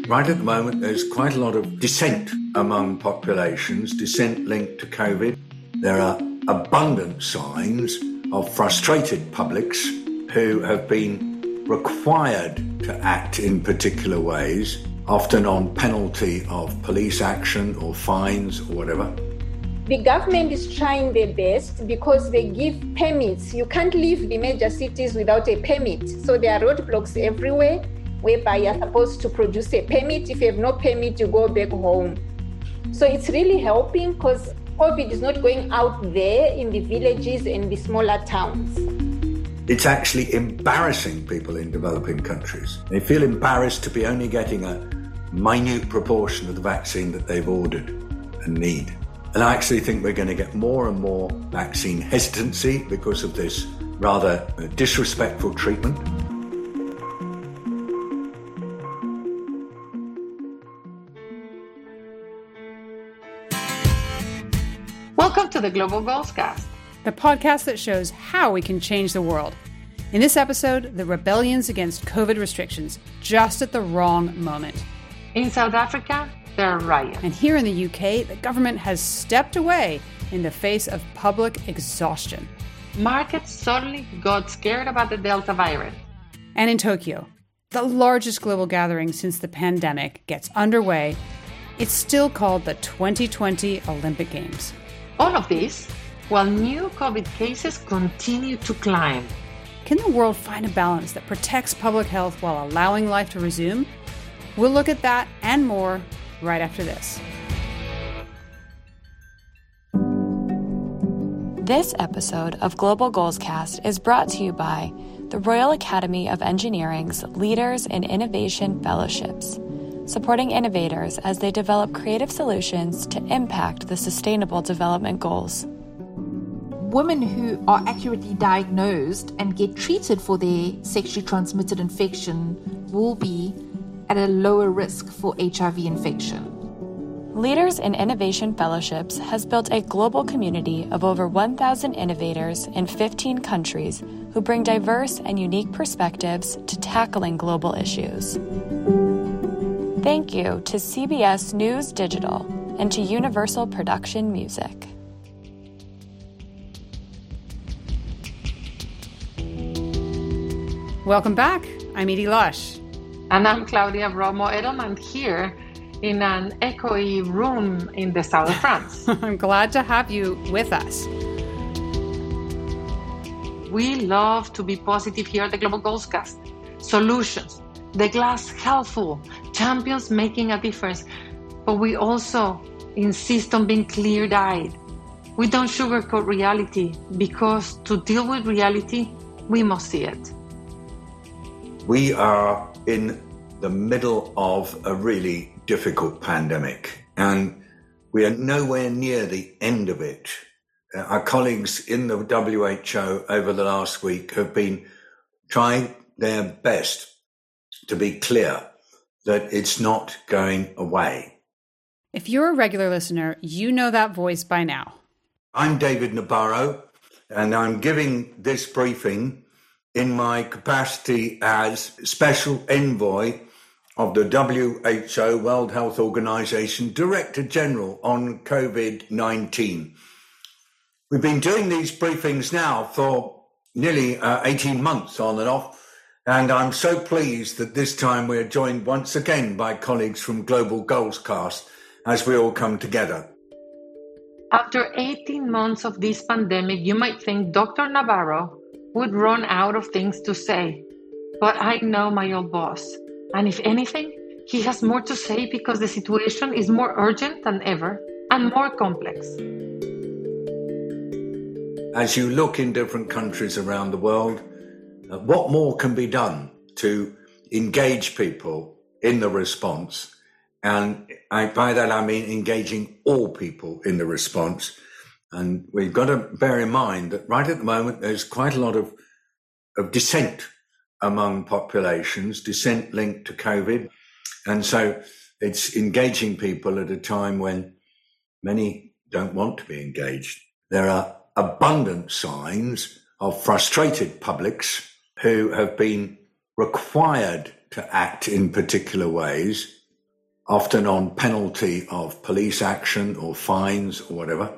Right at the moment, there's quite a lot of dissent among populations, dissent linked to COVID. There are abundant signs of frustrated publics who have been required to act in particular ways, often on penalty of police action or fines or whatever. The government is trying their best because they give permits. You can't leave the major cities without a permit. So there are roadblocks everywhere whereby you're supposed to produce a permit. If you have no permit, you go back home. So it's really helping because COVID is not going out there in the villages and the smaller towns. It's actually embarrassing people in developing countries. They feel embarrassed to be only getting a minute proportion of the vaccine that they've ordered and need. And I actually think we're going to get more and more vaccine hesitancy because of this rather disrespectful treatment. Welcome to the Global Goals Cast, the podcast that shows how we can change the world. In this episode, the rebellions against COVID restrictions, just at the wrong moment. In South Africa, there are riots. And here in the UK, the government has stepped away in the face of public exhaustion. Markets suddenly got scared about the Delta virus. And in Tokyo, the largest global gathering since the pandemic gets underway. It's still called the 2020 Olympic Games. All of this while new COVID cases continue to climb. Can the world find a balance that protects public health while allowing life to resume? We'll look at that and more right after this. This episode of Global Goals Cast is brought to you by the Royal Academy of Engineering's Leaders in Innovation Fellowships, supporting innovators as they develop creative solutions to impact the Sustainable Development Goals. Women who are accurately diagnosed and get treated for their sexually transmitted infection will be at a lower risk for HIV infection. Leaders in Innovation Fellowships has built a global community of over 1,000 innovators in 15 countries who bring diverse and unique perspectives to tackling global issues. Thank you to CBS News Digital and to Universal Production Music. Welcome back. I'm Edie Lush. And I'm Claudia Romo Edelman here in an echoey room in the south of France. I'm glad to have you with us. We love to be positive here at the Global Goals Cast. Solutions, the glass half full, champions making a difference. But we also insist on being clear-eyed. We don't sugarcoat reality because to deal with reality, we must see it. We are in the middle of a really difficult pandemic, and we are nowhere near the end of it. Our colleagues in the WHO over the last week have been trying their best to be clear that it's not going away. If you're a regular listener, you know that voice by now. I'm David Nabarro, and I'm giving this briefing in my capacity as Special Envoy of the WHO, World Health Organization, Director General on COVID-19. We've been doing these briefings now for nearly 18 months on and off, and I'm so pleased that this time we're joined once again by colleagues from Global Goals Cast as we all come together. After 18 months of this pandemic, you might think Dr. Nabarro would run out of things to say. But I know my old boss. And if anything, he has more to say because the situation is more urgent than ever and more complex. As you look in different countries around the world, what more can be done to engage people in the response? And by that I mean engaging all people in the response. And we've got to bear in mind that right at the moment, there's quite a lot of dissent among populations, dissent linked to COVID. And so it's engaging people at a time when many don't want to be engaged. There are abundant signs of frustrated publics who have been required to act in particular ways, often on penalty of police action or fines or whatever.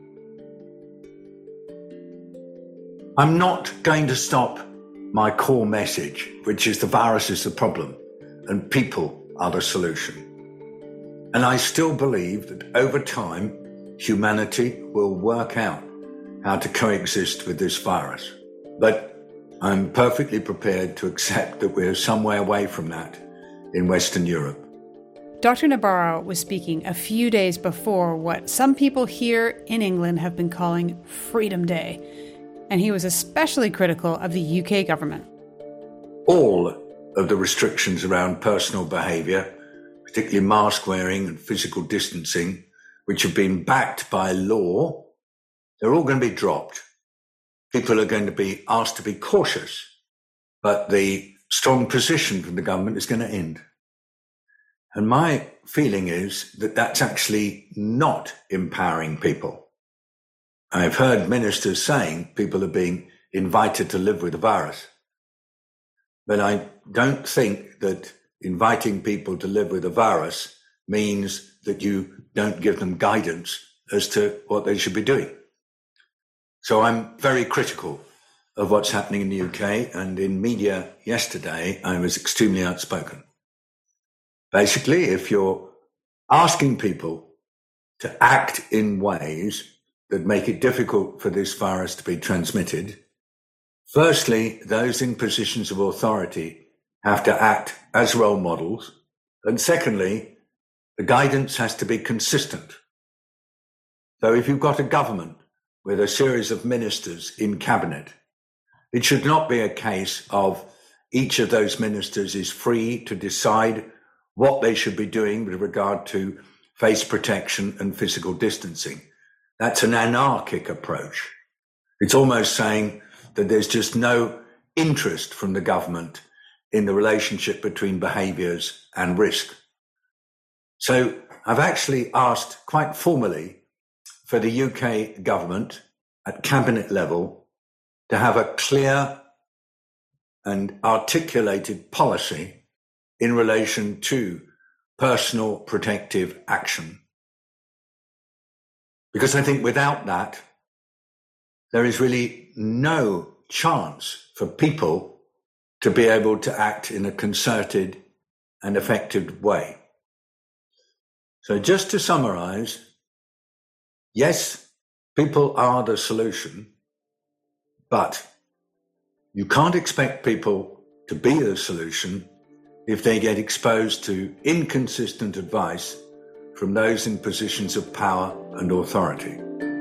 I'm not going to stop my core message, which is the virus is the problem and people are the solution. And I still believe that over time, humanity will work out how to coexist with this virus. But I'm perfectly prepared to accept that we're some way away from that in Western Europe. Dr. Nabarro was speaking a few days before what some people here in England have been calling Freedom Day, and he was especially critical of the UK government. All of the restrictions around personal behaviour, particularly mask wearing and physical distancing, which have been backed by law, they're all going to be dropped. People are going to be asked to be cautious, but the strong position from the government is going to end. And my feeling is that that's actually not empowering people. I've heard ministers saying people are being invited to live with the virus. But I don't think that inviting people to live with the virus means that you don't give them guidance as to what they should be doing. So I'm very critical of what's happening in the UK, and in media yesterday, I was extremely outspoken. Basically, if you're asking people to act in ways that make it difficult for this virus to be transmitted, firstly, those in positions of authority have to act as role models. And secondly, the guidance has to be consistent. So if you've got a government with a series of ministers in cabinet, it should not be a case of each of those ministers is free to decide what they should be doing with regard to face protection and physical distancing. That's an anarchic approach. It's almost saying that there's just no interest from the government in the relationship between behaviours and risk. So I've actually asked quite formally for the UK government at cabinet level to have a clear and articulated policy in relation to personal protective action. Because I think without that, there is really no chance for people to be able to act in a concerted and effective way. So just to summarize, yes, people are the solution, but you can't expect people to be the solution if they get exposed to inconsistent advice from those in positions of power and authority.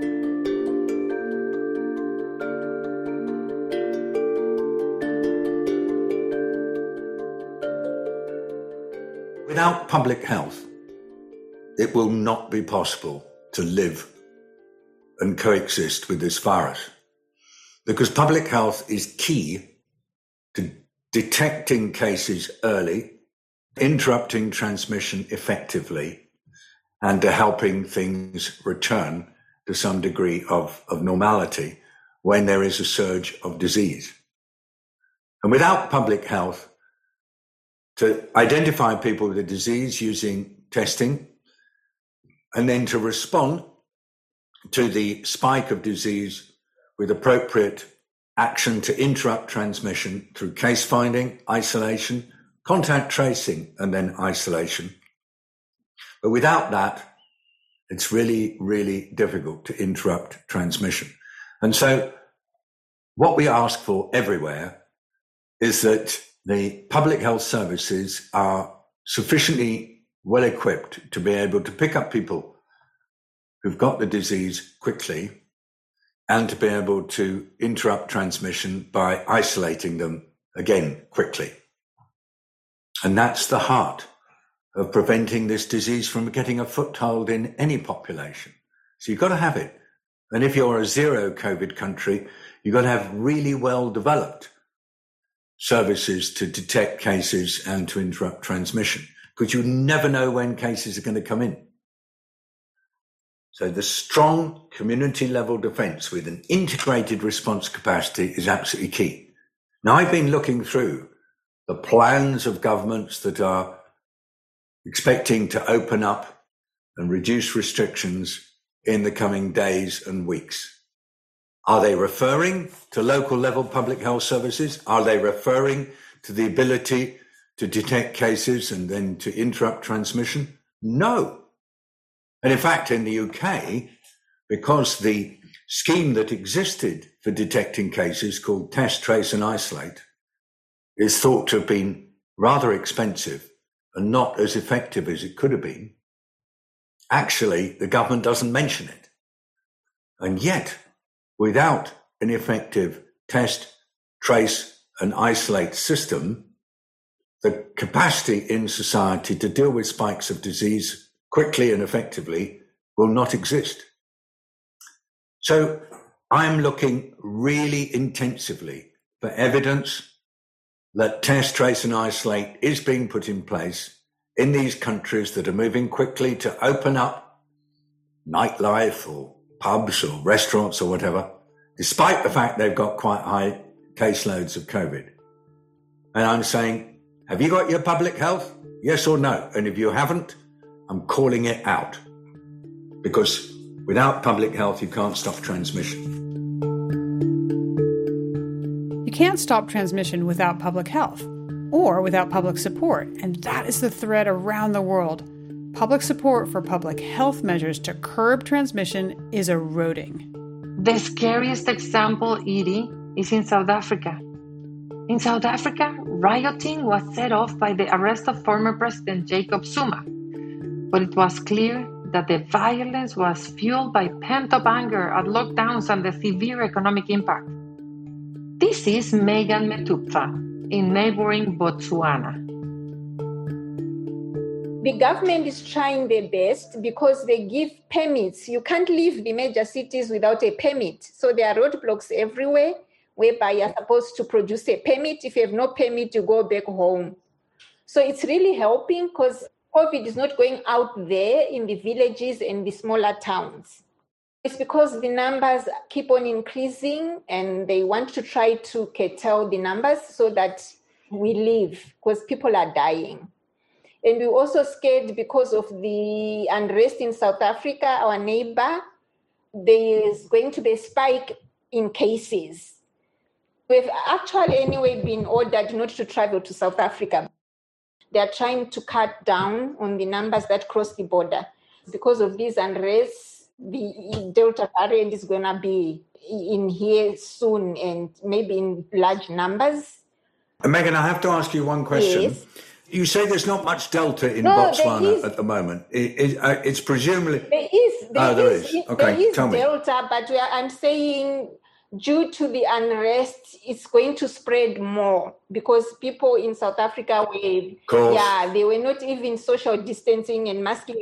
Without public health, it will not be possible to live and coexist with this virus, because public health is key to detecting cases early, interrupting transmission effectively, and to helping things return to some degree of normality when there is a surge of disease. And without public health, to identify people with the disease using testing, and then to respond to the spike of disease with appropriate action to interrupt transmission through case finding, isolation, contact tracing, and then isolation. But without that, it's really, really difficult to interrupt transmission. And so what we ask for everywhere is that the public health services are sufficiently well equipped to be able to pick up people who've got the disease quickly and to be able to interrupt transmission by isolating them again quickly. And that's the heart of preventing this disease from getting a foothold in any population. So you've got to have it. And if you're a zero COVID country, you've got to have really well developed services to detect cases and to interrupt transmission, because you never know when cases are going to come in. So the strong community level defence with an integrated response capacity is absolutely key. Now, I've been looking through the plans of governments that are expecting to open up and reduce restrictions in the coming days and weeks. Are they referring to local level public health services? Are they referring to the ability to detect cases and then to interrupt transmission? No. And in fact, in the UK, because the scheme that existed for detecting cases called Test, Trace and Isolate is thought to have been rather expensive and not as effective as it could have been, actually, the government doesn't mention it. And yet, without an effective test, trace, and isolate system, the capacity in society to deal with spikes of disease quickly and effectively will not exist. So I'm looking really intensively for evidence that test, trace, and isolate is being put in place in these countries that are moving quickly to open up nightlife or pubs or restaurants or whatever, despite the fact they've got quite high caseloads of COVID. And I'm saying, have you got your public health? Yes or no? And if you haven't, I'm calling it out. Because without public health, you can't stop transmission. You can't stop transmission without public health or without public support. And that is the thread around the world. Public support for public health measures to curb transmission is eroding. The scariest example, Edie, is in South Africa. In South Africa, rioting was set off by the arrest of former President Jacob Zuma. But it was clear that the violence was fueled by pent-up anger at lockdowns and the severe economic impact. This is Megan Metupfa in neighboring Botswana. The government is trying their best because they give permits. You can't leave the major cities without a permit. So there are roadblocks everywhere whereby you're supposed to produce a permit. If you have no permit, you go back home. So it's really helping because COVID is not going out there in the villages and the smaller towns. It's because the numbers keep on increasing and they want to try to curtail the numbers so that we live because people are dying. And we're also scared because of the unrest in South Africa, our neighbor. There is going to be a spike in cases. We've actually anyway been ordered not to travel to South Africa. They're trying to cut down on the numbers that cross the border. Because of these unrest, the Delta variant is going to be in here soon and maybe in large numbers. Megan, I have to ask you one question. Yes. You say there's not much Delta in Botswana at the moment. It's presumably... There is. Okay, there is tell me. Delta, but I'm saying due to the unrest, it's going to spread more because people in South Africa they were not even social distancing and masking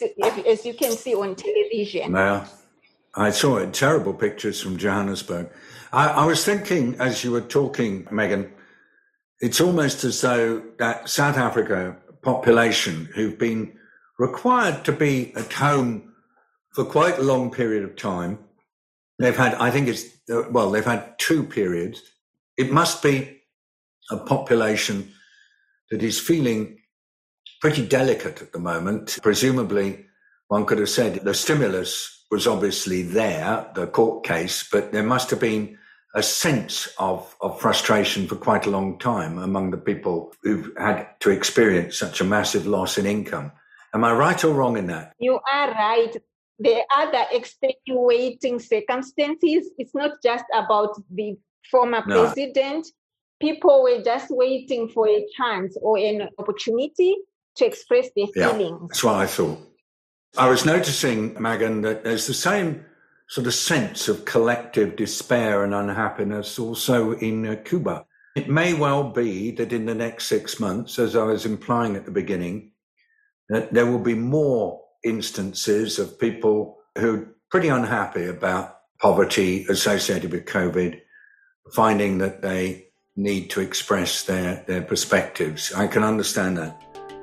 as you can see on television. Yeah, I saw terrible pictures from Johannesburg. I was thinking as you were talking, Megan, it's almost as though that South Africa population who've been required to be at home for quite a long period of time, they've had, they've had 2 periods. It must be a population that is feeling pretty delicate at the moment. Presumably, one could have said the stimulus was obviously there, the court case, but there must have been a sense of frustration for quite a long time among the people who've had to experience such a massive loss in income. Am I right or wrong in that? You are right. There are the extenuating circumstances. It's not just about the former president. People were just waiting for a chance or an opportunity to express their feelings. That's what I thought. I was noticing, Megan, that there's the same sort of sense of collective despair and unhappiness also in Cuba. It may well be that in the next 6 months, as I was implying at the beginning, that there will be more instances of people who are pretty unhappy about poverty associated with COVID, finding that they need to express their perspectives. I can understand that.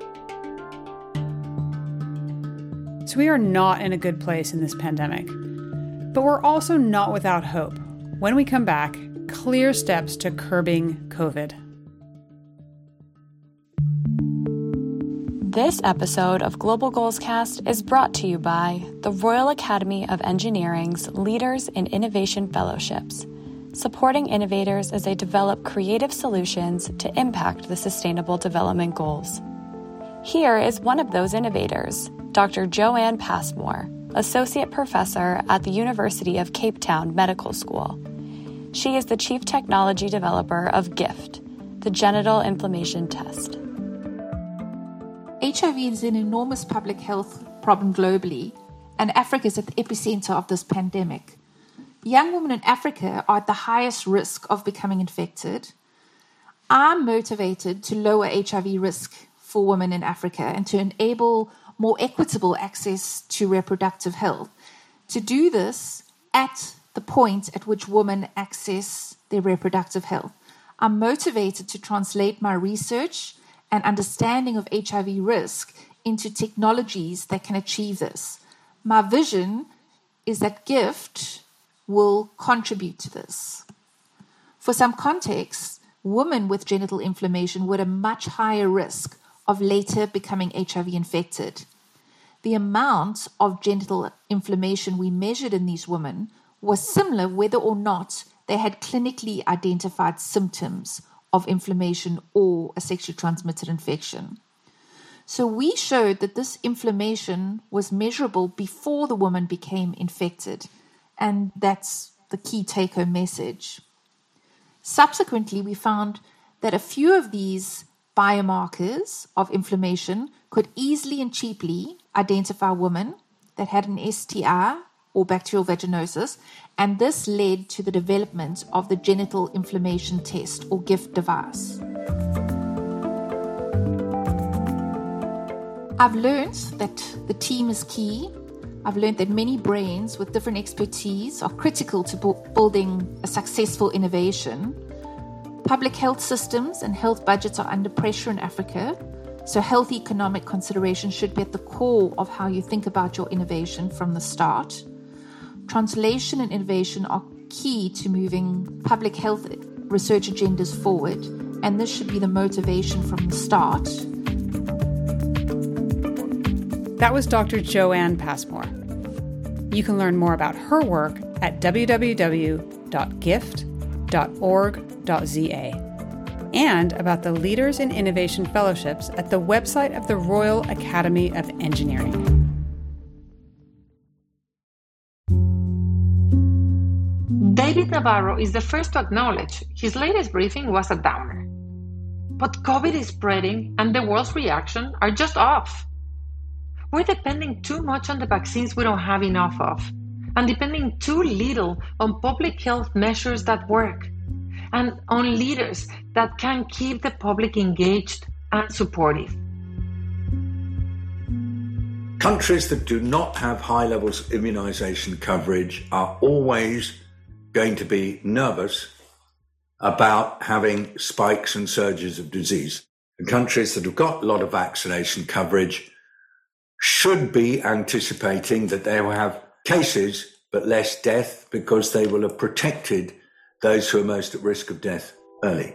So we are not in a good place in this pandemic. But we're also not without hope. When we come back, clear steps to curbing COVID. This episode of Global Goals Cast is brought to you by the Royal Academy of Engineering's Leaders in Innovation Fellowships, supporting innovators as they develop creative solutions to impact the Sustainable Development Goals. Here is one of those innovators, Dr. Joanne Passmore, Associate Professor at the University of Cape Town Medical School. She is the Chief Technology Developer of GIFT, the Genital Inflammation Test. HIV is an enormous public health problem globally, and Africa is at the epicenter of this pandemic. Young women in Africa are at the highest risk of becoming infected. I'm motivated to lower HIV risk for women in Africa and to enable more equitable access to reproductive health. To do this at the point at which women access their reproductive health. I'm motivated to translate my research and understanding of HIV risk into technologies that can achieve this. My vision is that GIFT will contribute to this. For some context, women with genital inflammation were at a much higher risk of later becoming HIV infected. The amount of genital inflammation we measured in these women was similar whether or not they had clinically identified symptoms of inflammation or a sexually transmitted infection. So we showed that this inflammation was measurable before the woman became infected, and that's the key take-home message. Subsequently, we found that a few of these biomarkers of inflammation could easily and cheaply identify women that had an STI or bacterial vaginosis, and this led to the development of the Genital Inflammation Test, or GIFT device. I've learned that the team is key. I've learned that many brains with different expertise are critical to building a successful innovation. Public health systems and health budgets are under pressure in Africa, so health economic considerations should be at the core of how you think about your innovation from the start. Translation and innovation are key to moving public health research agendas forward, and this should be the motivation from the start. That was Dr. Joanne Passmore. You can learn more about her work at www.gift.org.za and about the Leaders in Innovation Fellowships at the website of the Royal Academy of Engineering. David Navarro is the first to acknowledge his latest briefing was a downer. But COVID is spreading and the world's reaction are just off. We're depending too much on the vaccines we don't have enough of, and depending too little on public health measures that work, and on leaders that can keep the public engaged and supportive. Countries that do not have high levels of immunization coverage are always going to be nervous about having spikes and surges of disease. And countries that have got a lot of vaccination coverage should be anticipating that they will have cases but less death because they will have protected those who are most at risk of death early.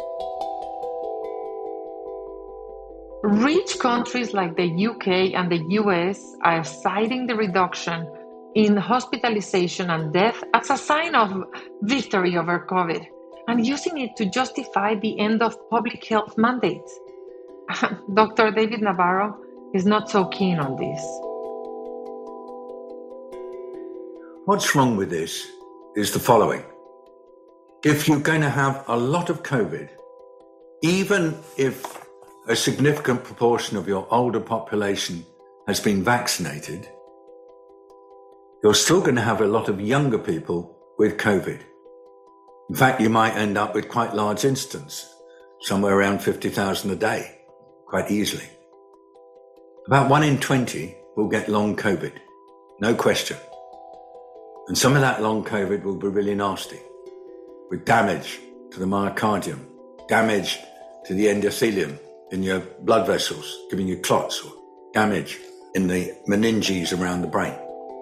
Rich countries like the UK and the US are citing the reduction in hospitalization and death as a sign of victory over COVID and using it to justify the end of public health mandates. Dr. David Navarro is not so keen on this. What's wrong with this is the following. If you're going to have a lot of COVID, even if a significant proportion of your older population has been vaccinated, you're still going to have a lot of younger people with COVID. In fact, you might end up with quite large incidence, somewhere around 50,000 a day, quite easily. About 1 in 20 will get long COVID, no question. And some of that long COVID will be really nasty, with damage to the myocardium, damage to the endothelium in your blood vessels, giving you clots, or damage in the meninges around the brain.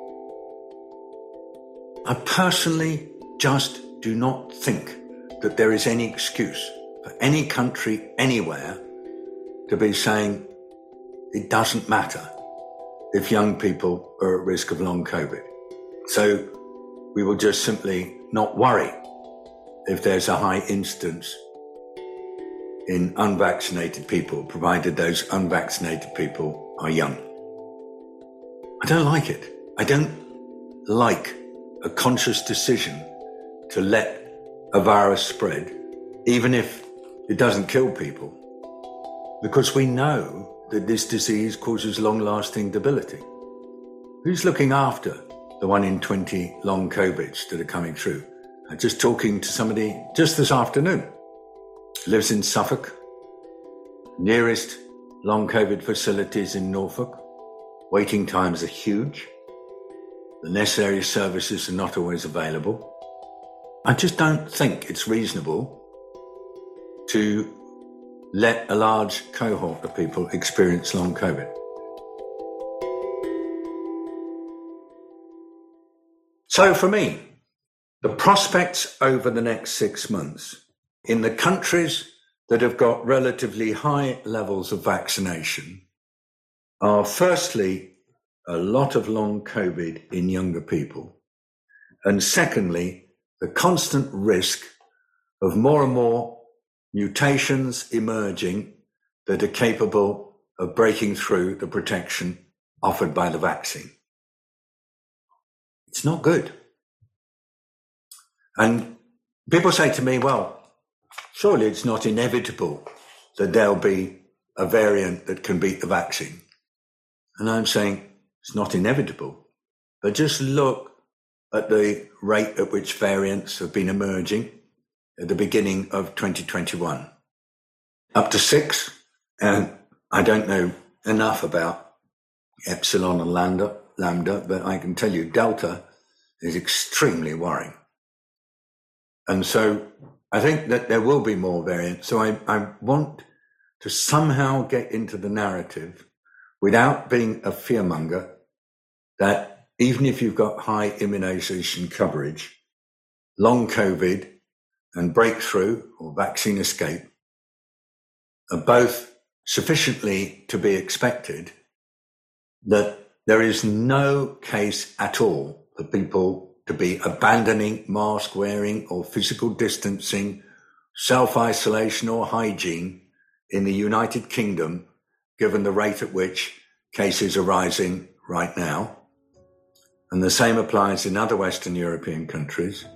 I personally just do not think that there is any excuse for any country anywhere to be saying, it doesn't matter if young people are at risk of long COVID. So we will just simply not worry if there's a high incidence in unvaccinated people, provided those unvaccinated people are young. I don't like it. I don't like a conscious decision to let a virus spread, even if it doesn't kill people, because we know that this disease causes long-lasting debility. Who's looking after the 1 in 20 long COVIDs that are coming through? I'm just talking to somebody just this afternoon, lives in Suffolk, nearest long COVID facilities in Norfolk. Waiting times are huge. The necessary services are not always available. I just don't think it's reasonable to let a large cohort of people experience long COVID. So for me, the prospects over the next 6 months in the countries that have got relatively high levels of vaccination are firstly a lot of long COVID in younger people, and secondly, the constant risk of more and more mutations emerging that are capable of breaking through the protection offered by the vaccine. It's not good. And people say to me, well, surely it's not inevitable that there'll be a variant that can beat the vaccine. And I'm saying it's not inevitable, but just look at the rate at which variants have been emerging at the beginning of 2021. Up to 6, and I don't know enough about Epsilon and Lambda, but I can tell you Delta is extremely worrying. And so I think that there will be more variants. So I want to somehow get into the narrative without being a fearmonger that even if you've got high immunization coverage, long COVID and breakthrough or vaccine escape are both sufficiently to be expected, that there is no case at all for people to be abandoning mask wearing or physical distancing, self-isolation or hygiene in the United Kingdom, given the rate at which cases are rising right now. And the same applies in other Western European countries.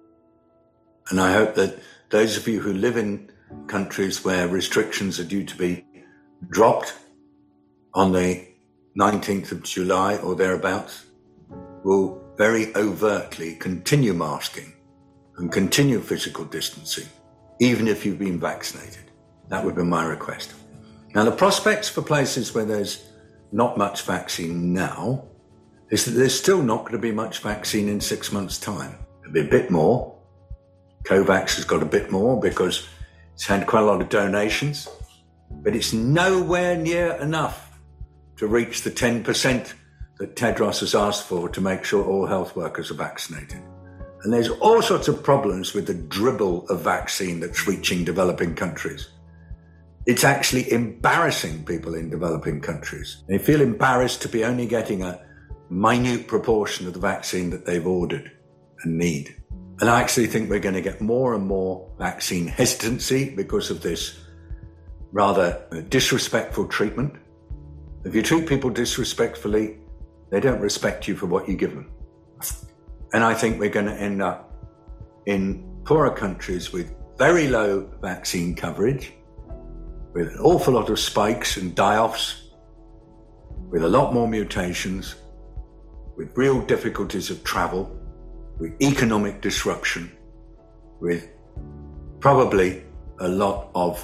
And I hope that those of you who live in countries where restrictions are due to be dropped on the 19th of July or thereabouts will very overtly continue masking and continue physical distancing, even if you've been vaccinated. That would be my request. Now, the prospects for places where there's not much vaccine now is that there's still not going to be much vaccine in 6 months' time. There'll be a bit more. COVAX has got a bit more because it's had quite a lot of donations, but it's nowhere near enough to reach the 10% that Tedros has asked for to make sure all health workers are vaccinated. And there's all sorts of problems with the dribble of vaccine that's reaching developing countries. It's actually embarrassing people in developing countries. They feel embarrassed to be only getting a minute proportion of the vaccine that they've ordered and need. And I actually think we're going to get more and more vaccine hesitancy because of this rather disrespectful treatment. If you treat people disrespectfully, they don't respect you for what you give them. And I think we're going to end up in poorer countries with very low vaccine coverage, with an awful lot of spikes and die-offs, with a lot more mutations, with real difficulties of travel, with economic disruption, with probably a lot of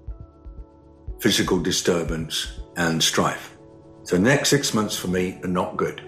physical disturbance and strife. So the next 6 months for me are not good.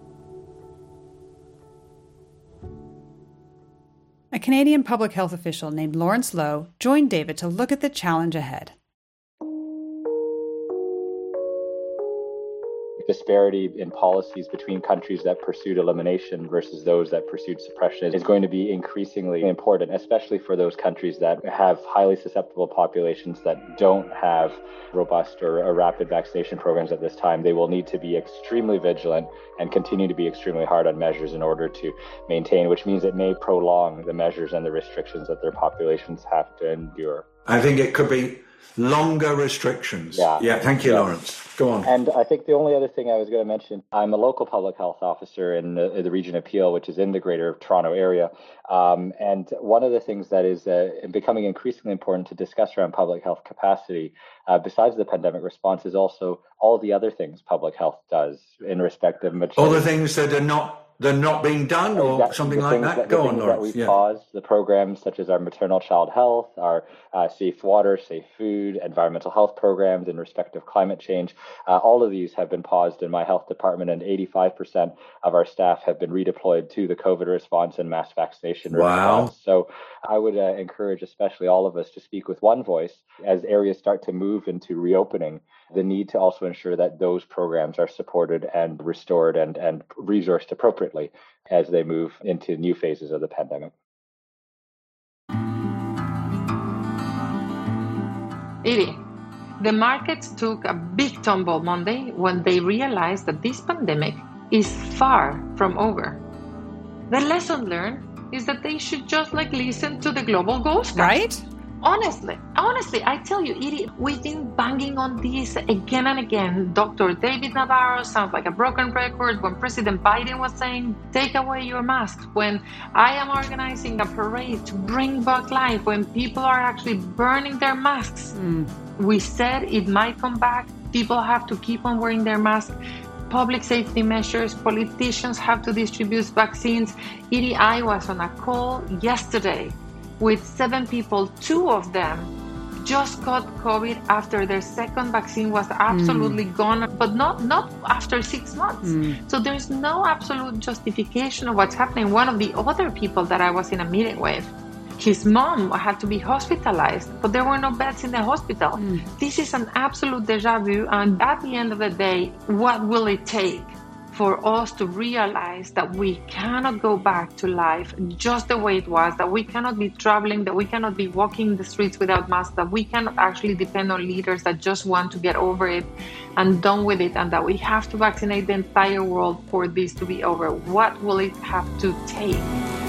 A Canadian public health official named Lawrence Loh joined David to look at the challenge ahead. disparity in policies between countries that pursued elimination versus those that pursued suppression is going to be increasingly important, especially for those countries that have highly susceptible populations that don't have robust or rapid vaccination programs at this time. They will need to be extremely vigilant and continue to be extremely hard on measures in order to maintain, which means it may prolong the measures and the restrictions that their populations have to endure. I think it could be longer restrictions. Yeah. Thank you, Lawrence. Go on. And I think the only other thing I was going to mention, I'm a local public health officer in the region of Peel, which is in the greater Toronto area. And one of the things that is becoming increasingly important to discuss around public health capacity, besides the pandemic response, is also all the other things public health does in respect of all the things that are not being done, or something like that. Go on, Lawrence. That we've paused, the programs such as our maternal child health, our safe water, safe food, environmental health programs in respect of climate change. All of these have been paused in my health department, and 85% of our staff have been redeployed to the COVID response and mass vaccination response. So I would encourage especially all of us to speak with one voice as areas start to move into reopening, the need to also ensure that those programs are supported and restored and resourced appropriately as they move into new phases of the pandemic. Edie, the markets took a big tumble Monday when they realized that this pandemic is far from over. The lesson learned is that they should just listen to the Global Goals Cast. Right? Honestly, I tell you, Edie, we've been banging on this again and again. Dr. David Navarro sounds like a broken record when President Biden was saying, take away your masks. When I am organizing a parade to bring back life, when people are actually burning their masks. We said it might come back. People have to keep on wearing their masks. Public safety measures, politicians have to distribute vaccines. Edie, I was on a call yesterday with 7 people. 2 of them just got COVID after their second vaccine was absolutely gone, but not after 6 months. So there's no absolute justification of what's happening. One of the other people that I was in a meeting with, his mom had to be hospitalized, but there were no beds in the hospital. This is an absolute deja vu. And at the end of the day, what will it take for us to realize that we cannot go back to life just the way it was, that we cannot be traveling, that we cannot be walking the streets without masks, that we cannot actually depend on leaders that just want to get over it and done with it, and that we have to vaccinate the entire world for this to be over? What will it have to take?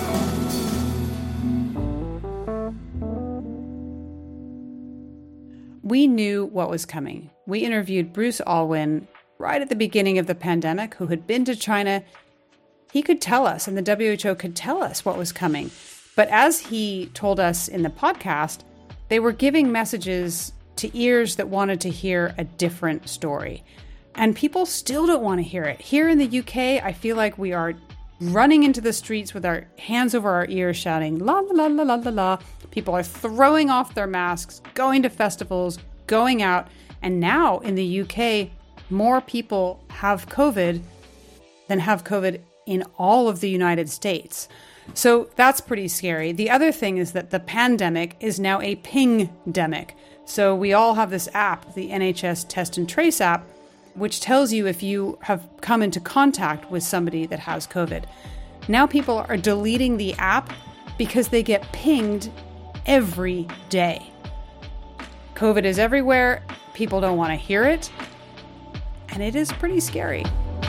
We knew what was coming. We interviewed Bruce Alwyn right at the beginning of the pandemic, who had been to China. He could tell us, and the WHO could tell us what was coming. But as he told us in the podcast, they were giving messages to ears that wanted to hear a different story. And people still don't want to hear it. Here in the UK, I feel like we are running into the streets with our hands over our ears shouting, la, la, la, la, la, la. People are throwing off their masks, going to festivals, going out. And now in the UK, more people have COVID than have COVID in all of the United States. So that's pretty scary. The other thing is that the pandemic is now a ping-demic. So we all have this app, the NHS Test and Trace app, which tells you if you have come into contact with somebody that has COVID. Now people are deleting the app because they get pinged every day. COVID is everywhere. People don't want to hear it. And it is pretty scary.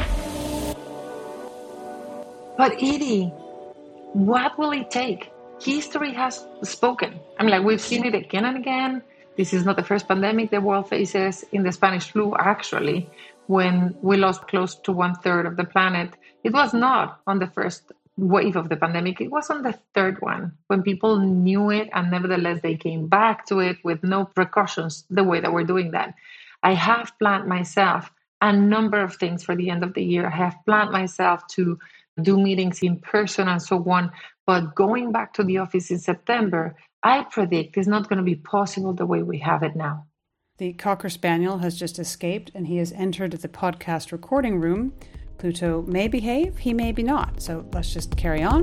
But Edie, what will it take? History has spoken. We've seen it again and again. This is not the first pandemic the world faces. In the Spanish flu, actually, when we lost close to 1/3 of the planet, it was not on the first wave of the pandemic. It was on the third one, when people knew it and nevertheless they came back to it with no precautions the way that we're doing that. I have planned myself a number of things for the end of the year. I have planned myself to do meetings in person and so on. But going back to the office in September, I predict it's not going to be possible the way we have it now. The Cocker Spaniel has just escaped and he has entered the podcast recording room. Pluto may behave, he may be not. So let's just carry on.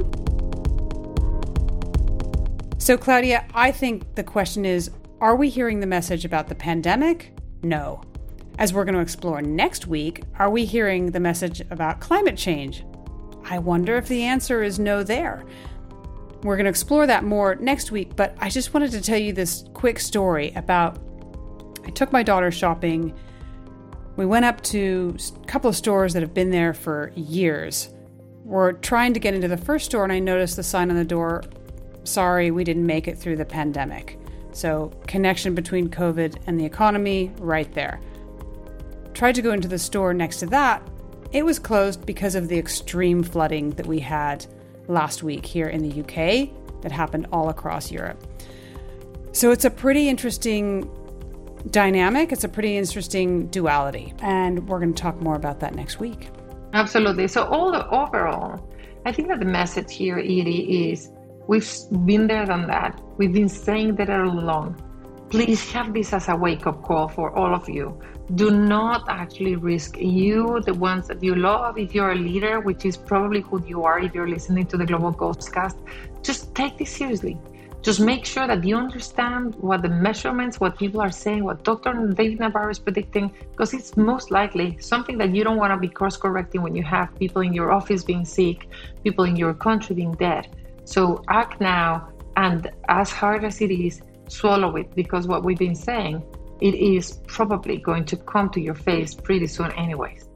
So Claudia, I think the question is, are we hearing the message about the pandemic? No. As we're going to explore next week, are we hearing the message about climate change? I wonder if the answer is no there. We're going to explore that more next week, but I just wanted to tell you this quick story about I took my daughter shopping. We went up to a couple of stores that have been there for years. We're trying to get into the first store, and I noticed the sign on the door, sorry, we didn't make it through the pandemic. So, connection between COVID and the economy, right there. Tried to go into the store next to that. It was closed because of the extreme flooding that we had last week here in the UK that happened all across Europe. So it's a pretty interesting dynamic. It's a pretty interesting duality. And we're going to talk more about that next week. Absolutely. So overall, I think that the message here, Edie, is we've been there, done that. We've been saying that all along. Please have this as a wake-up call for all of you. Do not actually risk you, the ones that you love, if you're a leader, which is probably who you are if you're listening to the Global Ghostcast. Just take this seriously. Just make sure that you understand what the measurements, what people are saying, what Dr. David Navarro is predicting, because it's most likely something that you don't want to be course-correcting when you have people in your office being sick, people in your country being dead. So act now, and as hard as it is, swallow it, because what we've been saying, it is probably going to come to your face pretty soon anyways.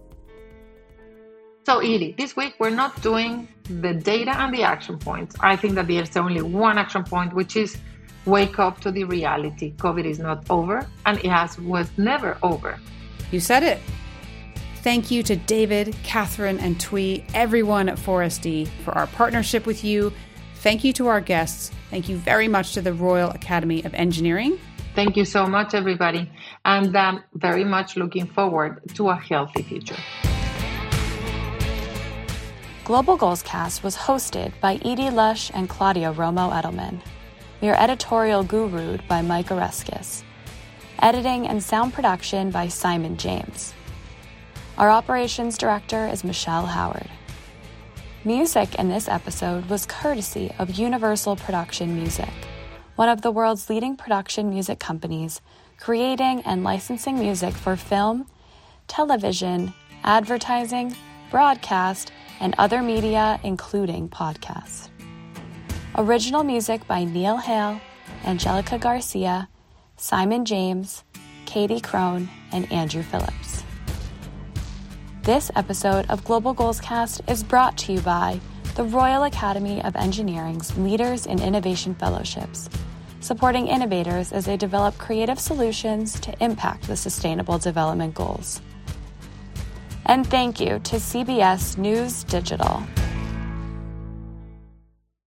So Edie, this week we're not doing the data and the action points. I think that there's only one action point, which is wake up to the reality. COVID is not over, and it was never over. You said it. Thank you to David, Catherine, and Twee, everyone at 4SD for our partnership with you. Thank you to our guests. Thank you very much to the Royal Academy of Engineering. Thank you so much, everybody. And I'm very much looking forward to a healthy future. Global Goalscast was hosted by Edie Lush and Claudia Romo Edelman. We are editorial gurued by Mike Oreskes. Editing and sound production by Simon James. Our operations director is Michelle Howard. Music in this episode was courtesy of Universal Production Music, one of the world's leading production music companies, creating and licensing music for film, television, advertising, broadcast, and other media, including podcasts. Original music by Neil Hale, Angelica Garcia, Simon James, Katie Crone, and Andrew Phillips. This episode of Global Goalscast is brought to you by the Royal Academy of Engineering's Leaders in Innovation Fellowships, supporting innovators as they develop creative solutions to impact the Sustainable Development Goals. And thank you to CBS News Digital.